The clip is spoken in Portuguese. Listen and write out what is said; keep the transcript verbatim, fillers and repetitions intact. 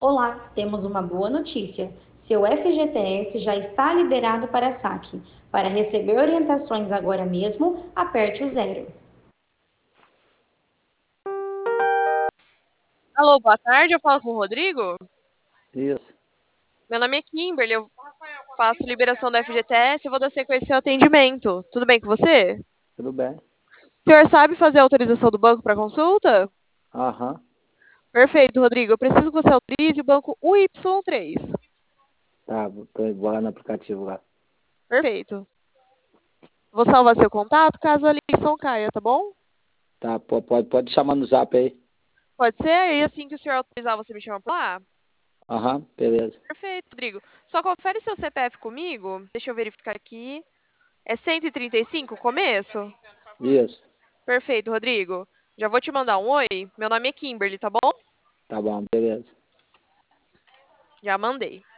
Olá, temos uma boa notícia. Seu F G T S já está liberado para saque. Para receber orientações agora mesmo, aperte o zero. Alô, boa tarde, eu falo com o Rodrigo? Isso, Meu nome é Kimberly, eu faço liberação da F G T S e vou dar sequência ao atendimento. Tudo bem com você? tudo bem. O senhor sabe fazer a autorização do banco para consulta? Aham, Perfeito, Rodrigo. Eu preciso que você autorize o banco U Y três. tá, tô, vou lá no aplicativo lá. Perfeito. Vou salvar seu contato caso a ligação caia, tá bom? Tá, po- pode, pode chamar no zap aí. Pode ser? E assim que o senhor autorizar, você me chama por lá? Aham, beleza. Perfeito, Rodrigo. Só confere seu C P F comigo. Deixa eu verificar aqui. É cento e trinta e cinco o começo? Isso, Perfeito, Rodrigo. Já vou te mandar um oi. Meu nome é Kimberly, tá bom? tá bom, beleza. Já mandei.